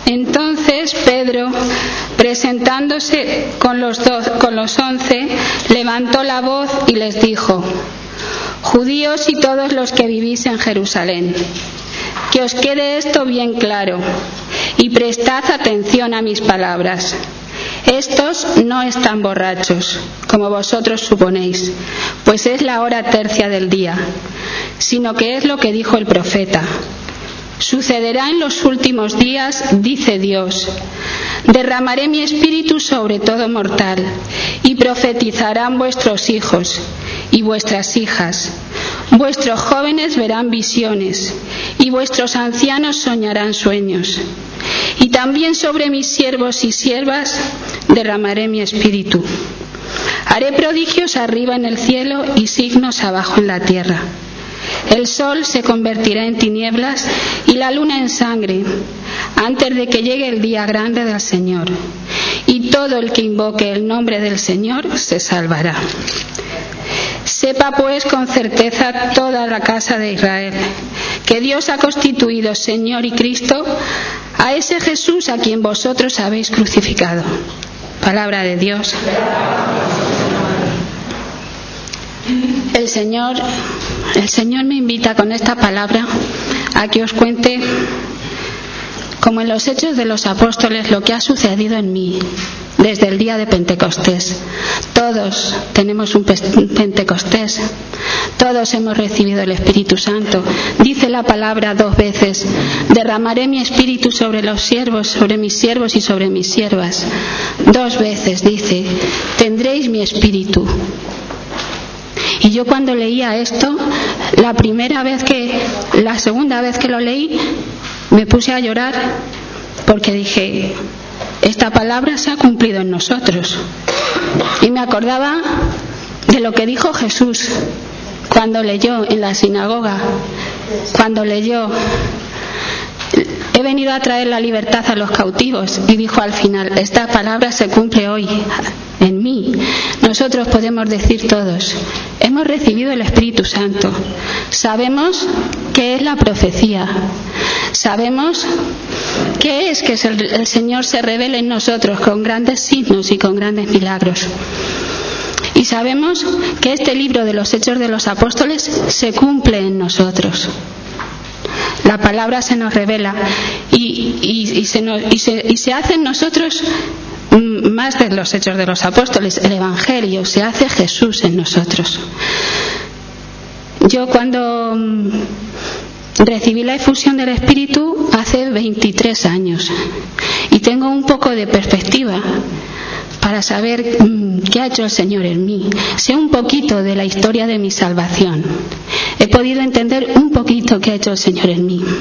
Entonces Pedro, presentándose con los 11, levantó la voz y les dijo: Judíos y todos los que vivís en Jerusalén, que os quede esto bien claro y prestad atención a mis palabras. Estos no están borrachos, como vosotros suponéis, pues es la hora tercia del día, sino que es lo que dijo el profeta. Sucederá en los últimos días, dice Dios, derramaré mi espíritu sobre todo mortal, y profetizarán vuestros hijos y vuestras hijas. Vuestros jóvenes verán visiones, y vuestros ancianos soñarán sueños. Y también sobre mis siervos y siervas derramaré mi espíritu. Haré prodigios arriba en el cielo y signos abajo en la tierra. El sol se convertirá en tinieblas y la luna en sangre, antes de que llegue el día grande del Señor. Y todo el que invoque el nombre del Señor se salvará. Sepa pues con certeza toda la casa de Israel, que Dios ha constituido Señor y Cristo a ese Jesús a quien vosotros habéis crucificado. Palabra de Dios. El Señor me invita con esta palabra a que os cuente, como en los Hechos de los Apóstoles, lo que ha sucedido en mí desde el día de Pentecostés. Todos tenemos un Pentecostés, todos hemos recibido el Espíritu Santo. Dice la palabra 2 veces: derramaré mi espíritu sobre los siervos, sobre mis siervos y sobre mis siervas. 2 veces dice: tendréis mi espíritu. Y yo cuando leía esto, la segunda vez que lo leí, me puse a llorar porque dije: esta palabra se ha cumplido en nosotros. Y me acordaba de lo que dijo Jesús cuando leyó en la sinagoga, cuando leyó: he venido a traer la libertad a los cautivos, y dijo al final: esta palabra se cumple hoy en mí. Nosotros podemos decir todos: hemos recibido el Espíritu Santo, sabemos qué es la profecía, sabemos qué es que el Señor se revele en nosotros con grandes signos y con grandes milagros, y sabemos que este libro de los Hechos de los Apóstoles se cumple en nosotros. La palabra se nos revela y se hace en nosotros más de los Hechos de los Apóstoles. El Evangelio, se hace Jesús en nosotros. Yo cuando recibí la efusión del Espíritu hace 23 años y tengo un poco de perspectiva para saber qué ha hecho el Señor en mí. Sé un poquito de la historia de mi salvación. He podido entender un poquito qué ha hecho el Señor en mí.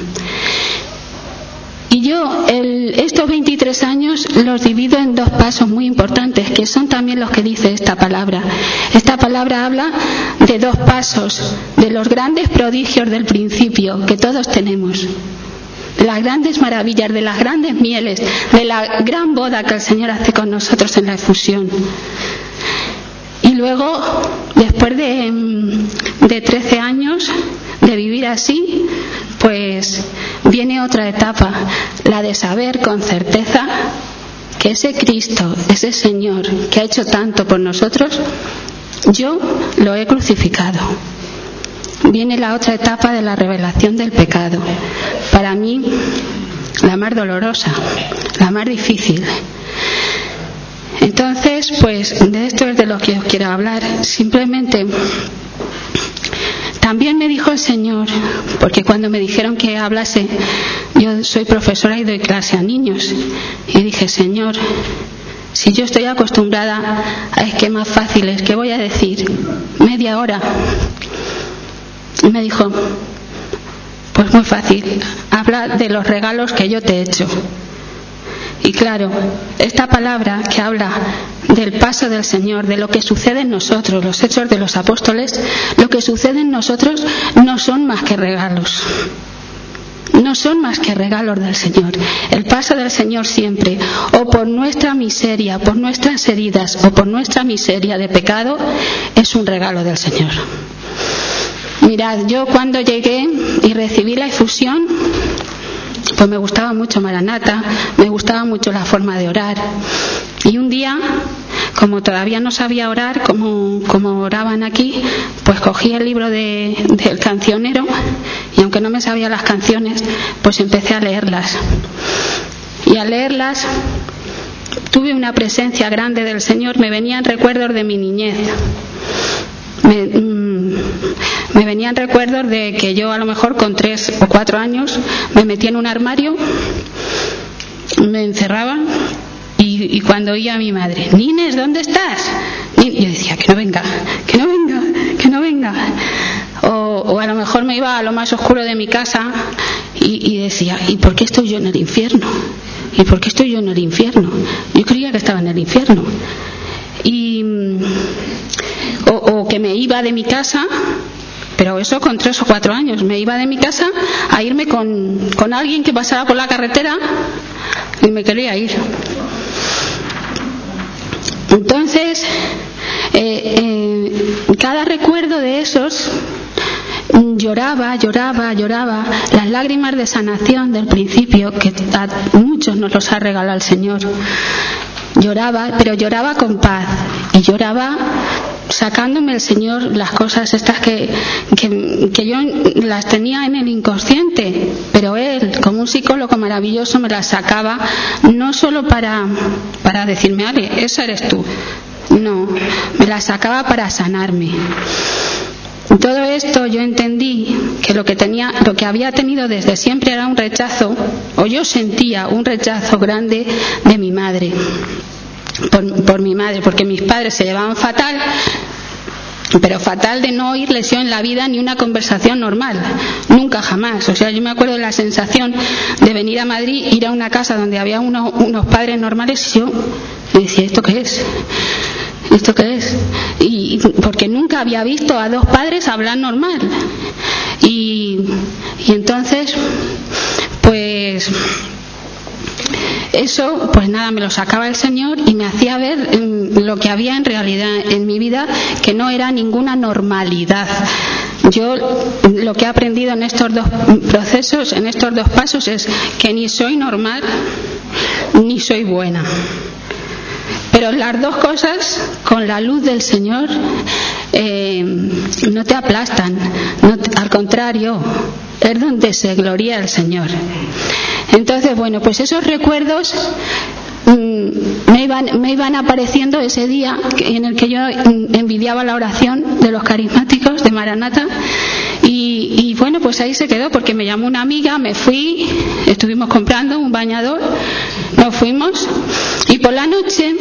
Y yo estos 23 años los divido en 2 pasos muy importantes, que son también los que dice esta palabra. Esta palabra habla de 2 pasos, de los grandes prodigios del principio que todos tenemos, de las grandes maravillas, de las grandes mieles, de la gran boda que el Señor hace con nosotros en la efusión. Y luego, después de 13 años de vivir así, pues viene otra etapa, la de saber con certeza que ese Cristo, ese Señor que ha hecho tanto por nosotros, yo lo he crucificado. Viene la otra etapa de la revelación del pecado, para mí la más dolorosa, la más difícil. Entonces, pues de esto es de lo que os quiero hablar. Simplemente, también me dijo el Señor, porque cuando me dijeron que hablase, yo soy profesora y doy clase a niños, y dije: Señor, si yo estoy acostumbrada a esquemas fáciles, ¿qué voy a decir? Media hora. Y me dijo: pues muy fácil, habla de los regalos que yo te he hecho. Y claro, esta palabra que habla del paso del Señor, de lo que sucede en nosotros, los Hechos de los Apóstoles, lo que sucede en nosotros no son más que regalos. No son más que regalos del Señor. El paso del Señor siempre, o por nuestra miseria, por nuestras heridas, o por nuestra miseria de pecado, es un regalo del Señor. Mirad, yo cuando llegué y recibí la efusión, pues me gustaba mucho Maranata, me gustaba mucho la forma de orar. Y un día, como todavía no sabía orar como oraban aquí, pues cogí el libro del cancionero, y aunque no me sabía las canciones, pues empecé a leerlas. Y al leerlas tuve una presencia grande del Señor, me venían recuerdos de mi niñez. Me venían recuerdos de que yo a lo mejor con 3 o 4 años me metía en un armario, me encerraba y cuando oía a mi madre, Nines, ¿dónde estás? Yo decía, que no venga. O a lo mejor me iba a lo más oscuro de mi casa y decía, ¿y por qué estoy yo en el infierno? Yo creía que estaba en el infierno. O que me iba de mi casa, pero eso con 3 o 4 años, me iba de mi casa a irme con alguien que pasaba por la carretera y me quería ir. Entonces, cada recuerdo de esos lloraba, las lágrimas de sanación del principio, que a muchos nos los ha regalado el Señor. Lloraba, pero lloraba con paz, y lloraba sacándome el Señor las cosas estas que yo las tenía en el inconsciente, pero Él, como un psicólogo maravilloso, me las sacaba, no solo para decirme, Ale, esa eres tú, no, me las sacaba para sanarme. Todo esto yo entendí que lo que había tenido desde siempre era un rechazo, o yo sentía un rechazo grande de mi madre, por mi madre, porque mis padres se llevaban fatal, pero fatal de no oírles yo en la vida ni una conversación normal, nunca jamás. O sea, yo me acuerdo de la sensación de venir a Madrid, ir a una casa donde había unos padres normales, y yo me decía, ¿esto qué es? Y porque nunca había visto a 2 padres hablar normal. Y entonces, pues eso, pues nada, me lo sacaba el Señor y me hacía ver lo que había en realidad en mi vida, que no era ninguna normalidad. Yo lo que he aprendido en estos 2 procesos, en estos 2 pasos, es que ni soy normal ni soy buena. Pero las 2 cosas, con la luz del Señor, no te aplastan, al contrario, es donde se gloria el Señor. Entonces, bueno, pues esos recuerdos me iban apareciendo ese día en el que yo envidiaba la oración de los carismáticos de Maranata, y bueno, pues ahí se quedó, porque me llamó una amiga, me fui, estuvimos comprando un bañador, nos fuimos, y por la noche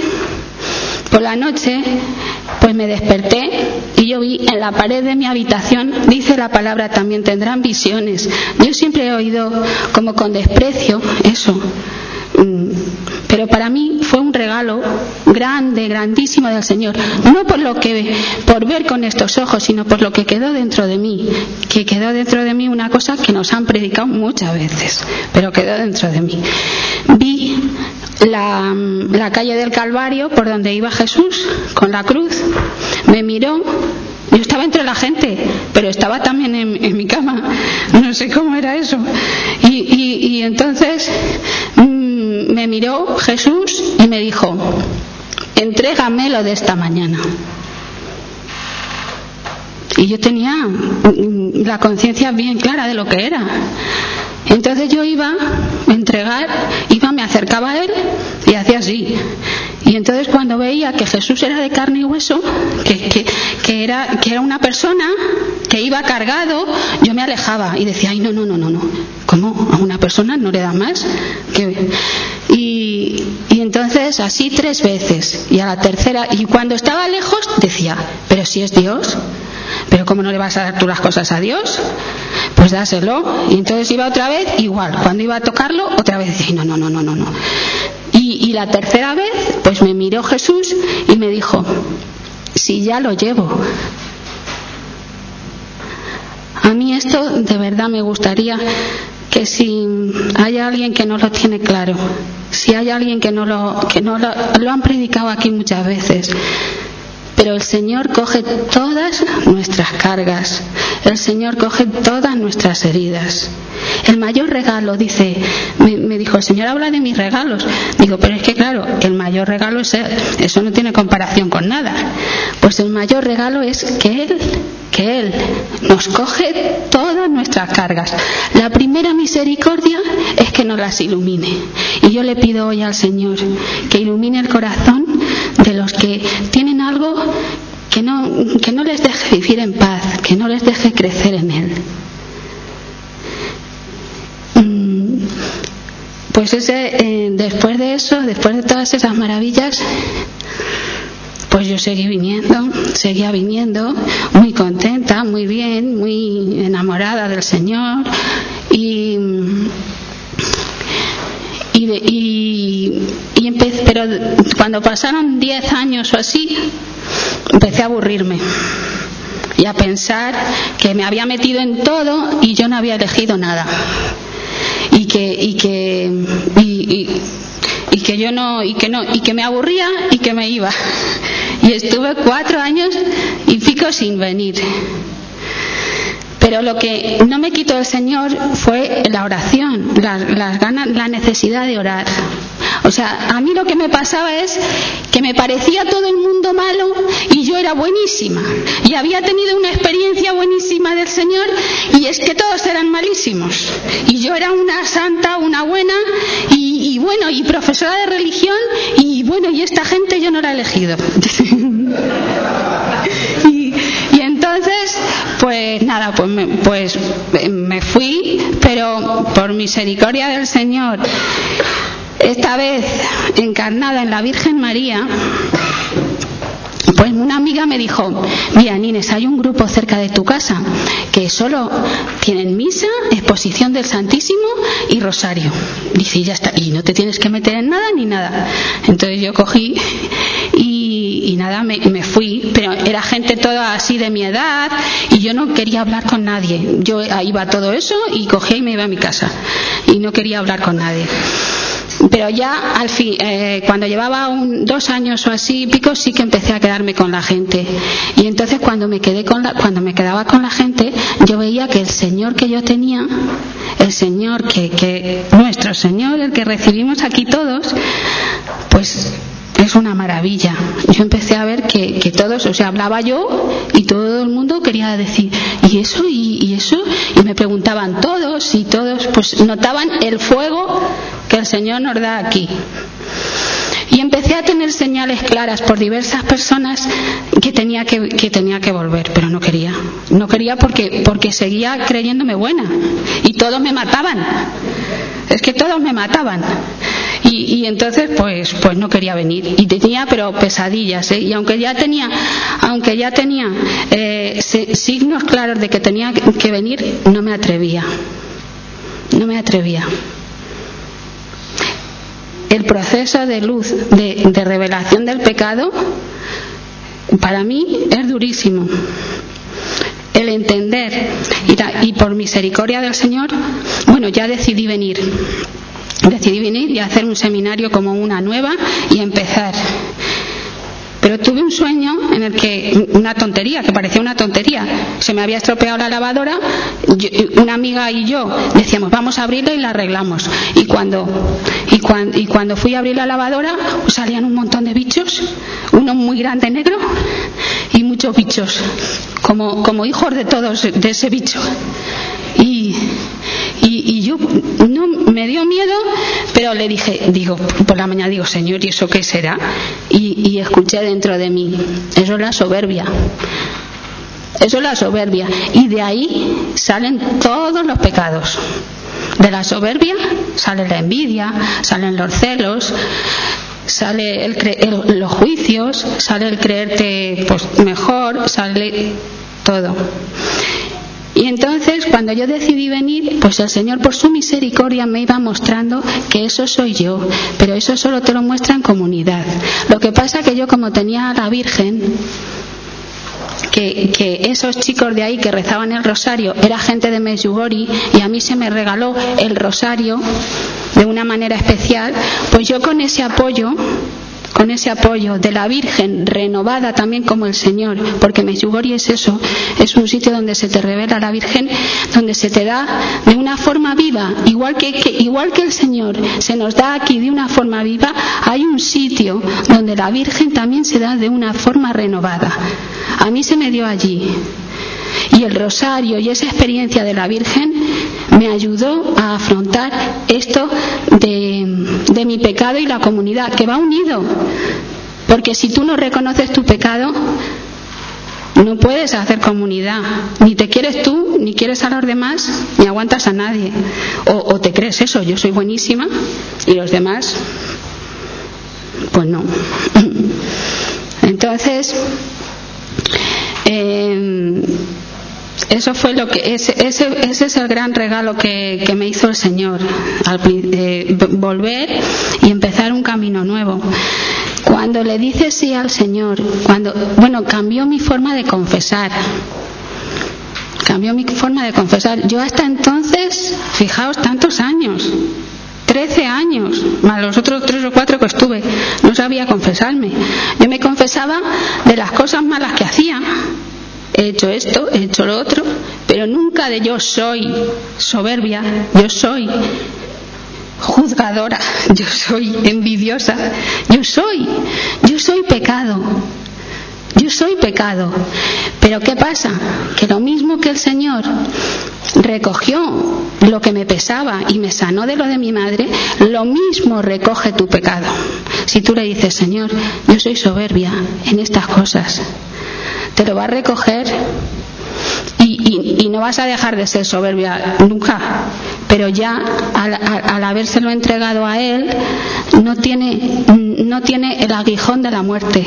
pues me desperté y yo vi en la pared de mi habitación, dice la palabra, también tendrán visiones. Yo siempre he oído como con desprecio eso, pero para mí fue un regalo grande, grandísimo del Señor, no por ver con estos ojos, sino por lo que quedó dentro de mí, una cosa que nos han predicado muchas veces, pero quedó dentro de mí. Vi la calle del Calvario, por donde iba Jesús con la cruz, me miró. Yo estaba entre la gente, pero estaba también en mi cama, no sé cómo era eso, y entonces me miró Jesús y me dijo, entrégamelo de esta mañana. Y yo tenía la conciencia bien clara de lo que era. Entonces yo iba a entregar, me acercaba a él y hacía así. Y entonces cuando veía que Jesús era de carne y hueso, que era una persona que iba cargado, yo me alejaba y decía, ay, no, ¿cómo? ¿A una persona no le da más? Y entonces así 3 veces, y a la tercera, y cuando estaba lejos decía, pero si es Dios, pero ¿cómo no le vas a dar tú las cosas a Dios? Pues dáselo. Y entonces iba otra vez igual, cuando iba a tocarlo otra vez decía, no. Y la tercera vez pues me miró Jesús y me dijo, si ya lo llevo. A mí esto de verdad me gustaría que si hay alguien que no lo tiene claro, si hay alguien que no lo han predicado aquí muchas veces, pero el Señor coge todas nuestras cargas, el Señor coge todas nuestras heridas, El mayor regalo, dice, me dijo, el Señor habla de mis regalos. Digo, pero es que claro, el mayor regalo es Él, eso no tiene comparación con nada. Pues el mayor regalo es que Él nos coge todas nuestras cargas. La primera misericordia es que nos las ilumine. Y yo le pido hoy al Señor que ilumine el corazón de los que tienen algo que no les deje vivir en paz, que no les deje crecer en Él. Pues después de eso, después de todas esas maravillas, pues yo seguía viniendo, muy contenta, muy bien, muy enamorada del Señor, pero cuando pasaron 10 años o así, empecé a aburrirme y a pensar que me había metido en todo y yo no había elegido nada. Y que me aburría y que me iba. Y estuve 4 años y pico sin venir. Pero lo que no me quitó el Señor fue la oración, las ganas, la necesidad de orar. O sea, a mí lo que me pasaba es que me parecía todo el mundo malo y yo era buenísima. Y había tenido una experiencia buenísima del Señor y es que todos eran malísimos. Y yo era una santa, una buena y profesora de religión y esta gente yo no la he elegido. Y entonces, pues nada, pues me fui, pero por misericordia del Señor, esta vez encarnada en la Virgen María, pues una amiga me dijo, mira Nines, hay un grupo cerca de tu casa que solo tienen misa, exposición del Santísimo y rosario. Dice, y ya está, y no te tienes que meter en nada ni nada. Entonces yo cogí y nada, me fui, pero era gente toda así de mi edad y yo no quería hablar con nadie. Yo iba a todo eso y cogía y me iba a mi casa y no quería hablar con nadie. Pero ya al fin, cuando llevaba 2 años o así pico, sí que empecé a quedarme con la gente. Y entonces cuando me quedaba con la gente, yo veía que el Señor que yo tenía, el Señor que nuestro Señor, el que recibimos aquí todos, pues es una maravilla. Yo empecé a ver que todos, o sea, hablaba yo y todo el mundo quería decir, ¿y eso? ¿Y eso? Y me preguntaban todos y todos, pues notaban el fuego que el Señor nos da aquí. Y empecé a tener señales claras por diversas personas que tenía que volver, pero no quería porque seguía creyéndome buena y todos me mataban. Es que todos me mataban. Y entonces pues no quería venir y tenía pero pesadillas, y aunque ya tenía signos claros de que tenía que venir, no me atrevía. El proceso de luz, de revelación del pecado, para mí es durísimo. El entender, y por misericordia del Señor, ya decidí venir y hacer un seminario como una nueva y empezar. Pero tuve un sueño en el que, una tontería, que parecía una tontería, se me había estropeado la lavadora, una amiga y yo decíamos, vamos a abrirla y la arreglamos. Y cuando fui a abrir la lavadora, salían un montón de bichos, uno muy grande negro y muchos bichos, como hijos de todos, de ese bicho. Y yo no me dio miedo, pero le digo por la mañana, Señor, ¿y eso qué será? Y escuché dentro de mí, eso es la soberbia. Y de ahí salen todos los pecados. De la soberbia sale la envidia, salen los celos, sale los juicios, sale el creerte mejor, sale todo. Y entonces cuando yo decidí venir, pues el Señor por su misericordia me iba mostrando que eso soy yo, pero eso solo te lo muestra en comunidad. Lo que pasa que yo, como tenía a la Virgen, que esos chicos de ahí que rezaban el rosario era gente de Medjugorje y a mí se me regaló el rosario de una manera especial, pues yo con ese apoyo con ese apoyo de la Virgen renovada también como el Señor, porque Medjugorje es eso, es un sitio donde se te revela la Virgen, donde se te da de una forma viva, igual que el Señor se nos da aquí de una forma viva, hay un sitio donde la Virgen también se da de una forma renovada. A mí se me dio allí. Y el rosario y esa experiencia de la Virgen me ayudó a afrontar esto de mi pecado y la comunidad, que va unido. Porque si tú no reconoces tu pecado, no puedes hacer comunidad. Ni te quieres tú, ni quieres a los demás, ni aguantas a nadie. O te crees eso, yo soy buenísima y los demás, pues no. Entonces, eso fue lo que ese es el gran regalo que me hizo el Señor, volver y empezar un camino nuevo. Cuando le dices sí al Señor, cambió mi forma de confesar. Yo hasta entonces, fijaos, tantos años, 13 años, más los otros 3 o 4 que estuve, no sabía confesarme. Yo me confesaba de las cosas malas que hacía. He hecho esto, he hecho lo otro, pero nunca de yo soy soberbia, yo soy juzgadora, yo soy envidiosa, yo soy pecado. Yo soy pecado. Pero ¿qué pasa? Que lo mismo que el Señor recogió lo que me pesaba y me sanó de lo de mi madre, lo mismo recoge tu pecado. Si tú le dices, Señor, yo soy soberbia en estas cosas, te lo va a recoger y no vas a dejar de ser soberbia nunca. Pero ya al habérselo entregado a Él, no tiene el aguijón de la muerte.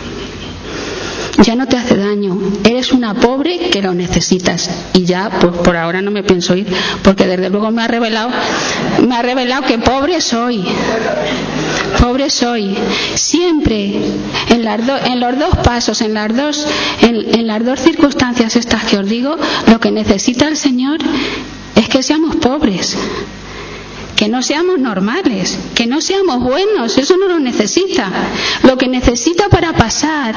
Ya no te hace daño. Eres una pobre que lo necesitas. Y ya, pues por ahora no me pienso ir, porque desde luego me ha revelado que pobre soy. Pobre soy. Siempre, en los dos pasos, en las dos circunstancias estas que os digo, lo que necesita el Señor es que seamos pobres. Que no seamos normales, que no seamos buenos. Eso no lo necesita. Lo que necesita para pasar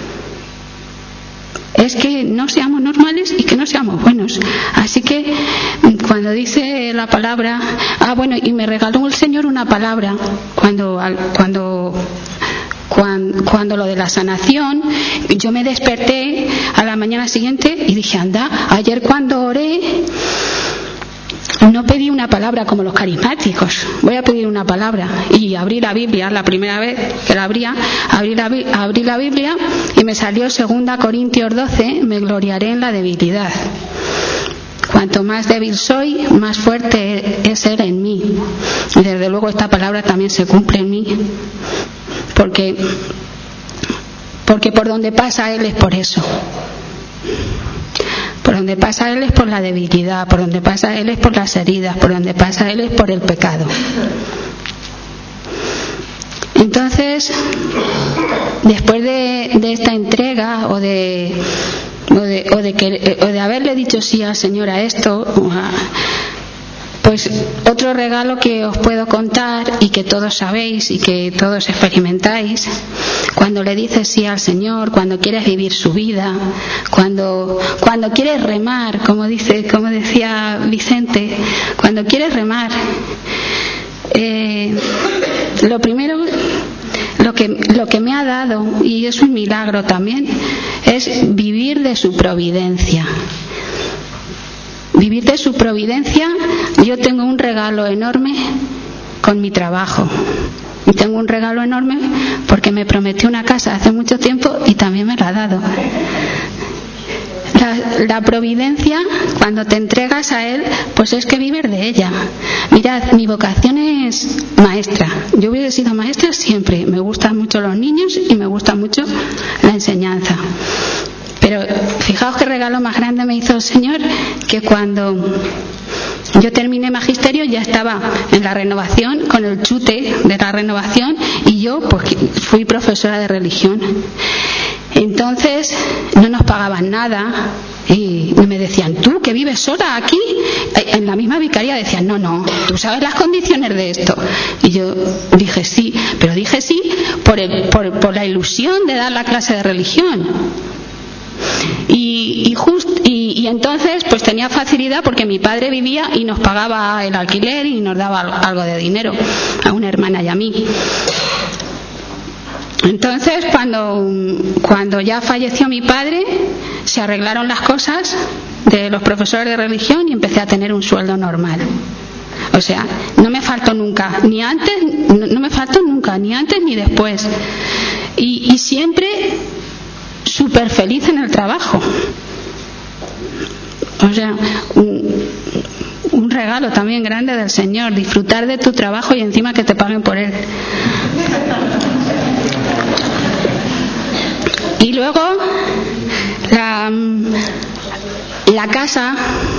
es que no seamos normales y que no seamos buenos. Así que cuando dice la palabra, y me regaló el Señor una palabra cuando lo de la sanación, yo me desperté a la mañana siguiente y dije, ayer cuando oré no pedí una palabra como los carismáticos, voy a pedir una palabra. Y abrí la Biblia, la primera vez que la abrí la Biblia y me salió 2 Corintios 12, me gloriaré en la debilidad. Cuanto más débil soy, más fuerte es Él en mí. Y desde luego esta palabra también se cumple en mí, porque por donde pasa Él es por eso. Por donde pasa Él es por la debilidad, por donde pasa Él es por las heridas, por donde pasa Él es por el pecado. Entonces, después de esta entrega o de haberle dicho sí al Señor a esto, pues otro regalo que os puedo contar y que todos sabéis y que todos experimentáis, cuando le dices sí al Señor, cuando quieres vivir su vida, cuando quieres remar, como decía Vicente, cuando quieres remar, lo primero, lo que me ha dado, y es un milagro también, es vivir de su providencia. Vivir de su providencia. Yo tengo un regalo enorme con mi trabajo. Y tengo un regalo enorme porque me prometió una casa hace mucho tiempo y también me la ha dado. La providencia, cuando te entregas a Él, pues es que vives de ella. Mirad, mi vocación es maestra. Yo hubiera sido maestra siempre. Me gustan mucho los niños y me gusta mucho la enseñanza. Pero fijaos qué regalo más grande me hizo el Señor, que cuando yo terminé magisterio ya estaba en la renovación, con el chute de la renovación, y yo pues fui profesora de religión. Entonces no nos pagaban nada y me decían, ¿tú que vives sola aquí? En la misma vicaría decían, no, ¿tú sabes las condiciones de esto? Y yo dije sí, pero dije sí por la ilusión de dar la clase de religión. Y entonces pues tenía facilidad porque mi padre vivía y nos pagaba el alquiler y nos daba algo de dinero a una hermana y a mí. Entonces cuando ya falleció mi padre se arreglaron las cosas de los profesores de religión y empecé a tener un sueldo normal. O sea, no me faltó nunca, ni antes ni después. Y siempre súper feliz en el trabajo. O sea, un regalo también grande del Señor, disfrutar de tu trabajo y encima que te paguen por él. Y luego la casa,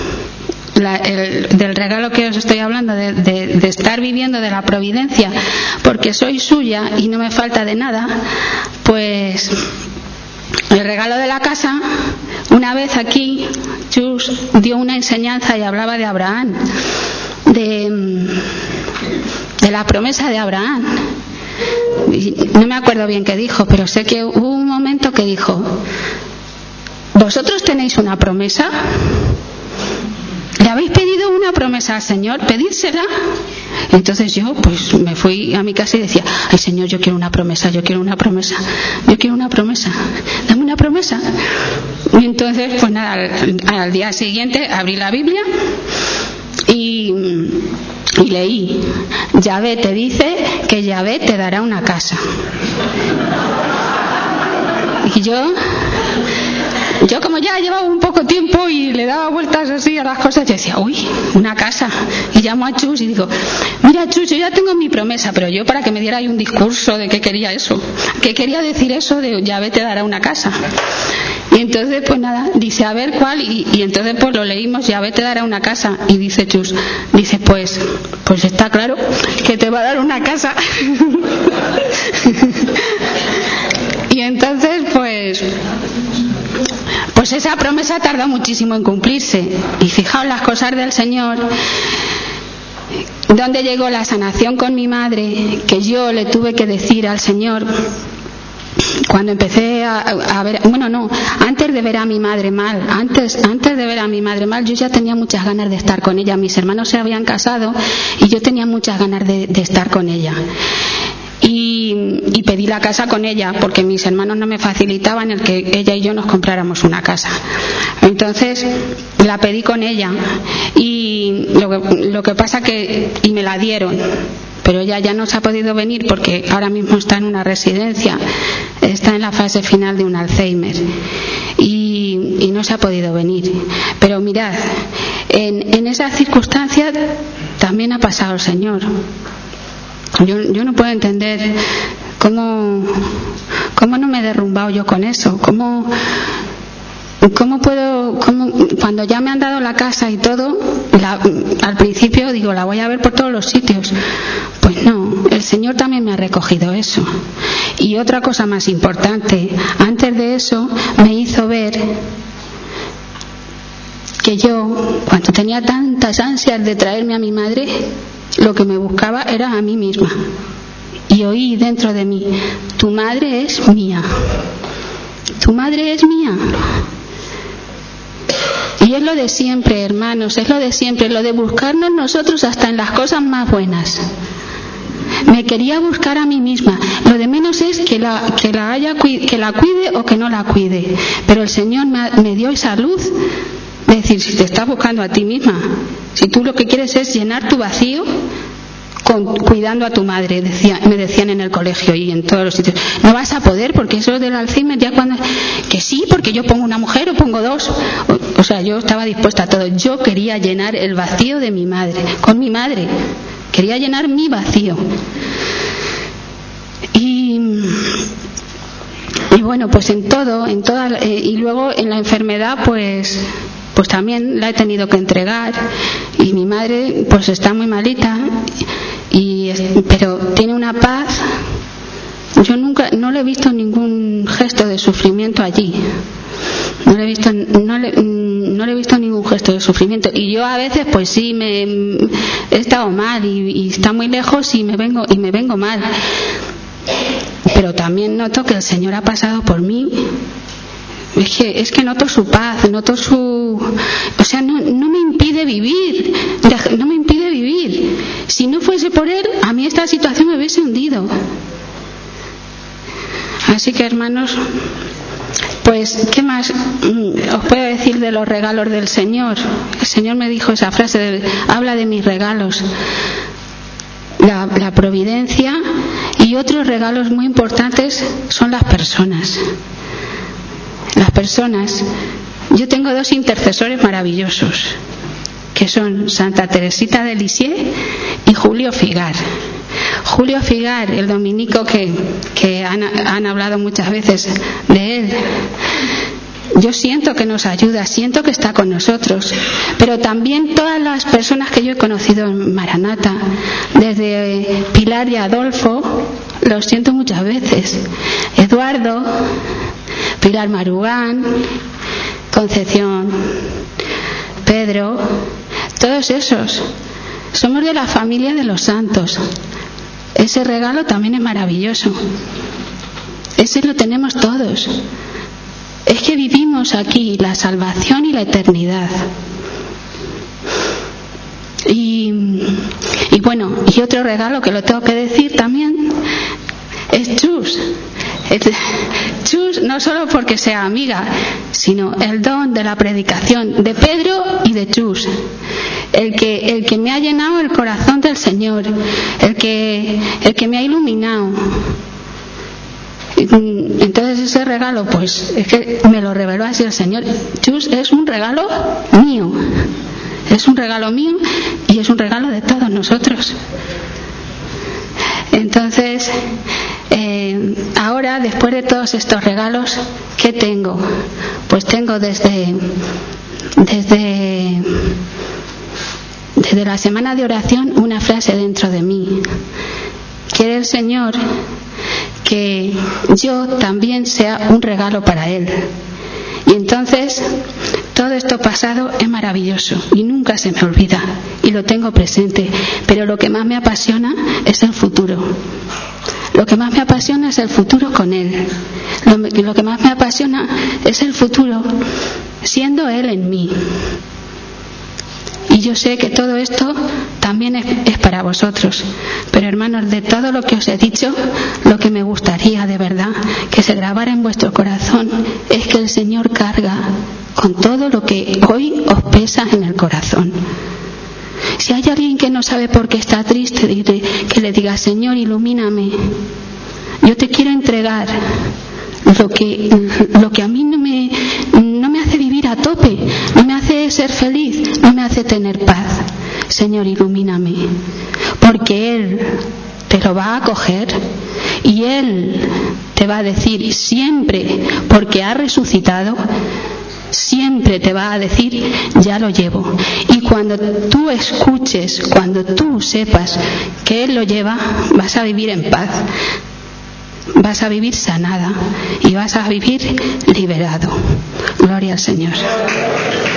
del regalo que os estoy hablando, de estar viviendo de la providencia, porque soy suya y no me falta de nada, pues el regalo de la casa, una vez aquí Chus dio una enseñanza y hablaba de Abraham, de la promesa de Abraham. Y no me acuerdo bien qué dijo, pero sé que hubo un momento que dijo, ¿vosotros tenéis una promesa? ¿Le habéis pedido una promesa al Señor? Pedídsela. Entonces yo pues me fui a mi casa y decía, ay Señor, yo quiero una promesa, dame una promesa. Y entonces pues nada, al día siguiente abrí la Biblia y leí, Yahvé te dice que Yahvé te dará una casa. Y yo como ya llevaba un poco tiempo y le daba vueltas así a las cosas, yo decía, uy, una casa. Y llamo a Chus y digo, mira Chus, yo ya tengo mi promesa, pero yo para que me diera ahí un discurso de qué quería eso, qué quería decir eso de Yahvé te dará una casa. Y entonces pues nada, dice, a ver cuál, y entonces pues lo leímos, Yahvé te dará una casa. Y dice Chus, dice, pues está claro que te va a dar una casa. Y entonces pues esa promesa tardó muchísimo en cumplirse. Y fijaos las cosas del Señor. ¿Dónde llegó la sanación con mi madre? Que yo le tuve que decir al Señor, cuando empecé a ver, antes de ver a mi madre mal, yo ya tenía muchas ganas de estar con ella. Mis hermanos se habían casado y yo tenía muchas ganas de estar con ella. Y pedí la casa con ella porque mis hermanos no me facilitaban el que ella y yo nos compráramos una casa. Entonces la pedí con ella y lo que pasa y me la dieron, pero ella ya no se ha podido venir porque ahora mismo está en una residencia, está en la fase final de un Alzheimer y no se ha podido venir. Pero mirad, en esas circunstancias también ha pasado el Señor. Yo no puedo entender cómo no me he derrumbado yo con eso. ¿Cómo cuando ya me han dado la casa y todo, al principio digo, la voy a ver por todos los sitios? Pues no, el Señor también me ha recogido eso. Y otra cosa más importante, antes de eso me hizo ver que yo, cuando tenía tantas ansias de traerme a mi madre, lo que me buscaba era a mí misma. Y oí dentro de mí, tu madre es mía. Tu madre es mía. Y es lo de siempre, hermanos, es lo de siempre, lo de buscarnos nosotros hasta en las cosas más buenas. Me quería buscar a mí misma. Lo de menos es que la cuide o que no la cuide. Pero el Señor me dio esa luz. Es decir, si te estás buscando a ti misma, si tú lo que quieres es llenar tu vacío cuidando a tu madre, me decían en el colegio y en todos los sitios, no vas a poder porque eso del Alzheimer ya cuando... Que sí, porque yo pongo una mujer o pongo dos. O sea, yo estaba dispuesta a todo. Yo quería llenar el vacío de mi madre, con mi madre. Quería llenar mi vacío. Y bueno, pues y luego en la enfermedad pues también la he tenido que entregar y mi madre pues está muy malita pero tiene una paz yo nunca, no le he visto ningún gesto de sufrimiento allí. No le he visto ningún gesto de sufrimiento. Y yo a veces pues sí he estado mal y está muy lejos y me vengo mal. Pero también noto que el Señor ha pasado por mí. Es que noto su paz, noto su... O sea, no me impide vivir, no me impide vivir. Si no fuese por Él, a mí esta situación me hubiese hundido. Así que, hermanos, pues, ¿qué más os puedo decir de los regalos del Señor? El Señor me dijo esa frase, habla de mis regalos. La providencia, y otros regalos muy importantes son las personas. Las personas. Yo tengo 2 intercesores maravillosos, que son Santa Teresita de Lisieux y Julio Figar. Julio Figar, el dominico que han hablado muchas veces de él, yo siento que nos ayuda, siento que está con nosotros, pero también todas las personas que yo he conocido en Maranata, desde Pilar y Adolfo, los siento muchas veces. Eduardo, Pilar Marugán, Concepción, Pedro, todos esos somos de la familia de los santos. Ese regalo también es maravilloso. Ese lo tenemos todos. Es que vivimos aquí la salvación y la eternidad. Y bueno, y otro regalo que lo tengo que decir también es Chus. Chus, no solo porque sea amiga, sino el don de la predicación de Pedro y de Chus. El que me ha llenado el corazón del Señor, el que me ha iluminado. Entonces ese regalo, pues es que me lo reveló así el Señor. Chus es un regalo mío, es un regalo mío y es un regalo de todos nosotros. Entonces ahora, después de todos estos regalos, ¿qué tengo? Pues tengo desde la semana de oración una frase dentro de mí. Quiere el Señor que yo también sea un regalo para Él. Y entonces todo esto pasado es maravilloso y nunca se me olvida y lo tengo presente, pero lo que más me apasiona es el futuro. Lo que más me apasiona es el futuro con Él. Lo que más me apasiona es el futuro siendo Él en mí. Y yo sé que todo esto también es para vosotros. Pero hermanos, de todo lo que os he dicho, lo que me gustaría de verdad que se grabara en vuestro corazón es que el Señor carga con todo lo que hoy os pesa en el corazón. Si hay alguien que no sabe por qué está triste, que le diga: Señor, ilumíname. Yo te quiero entregar lo que a mí no me hace vivir a tope, no me hace ser feliz, no me hace tener paz. Señor, ilumíname, porque Él te lo va a acoger y Él te va a decir siempre, porque ha resucitado, siempre te va a decir: ya lo llevo. Y cuando tú escuches, cuando tú sepas que Él lo lleva, vas a vivir en paz, vas a vivir sanada y vas a vivir liberado. Gloria al Señor.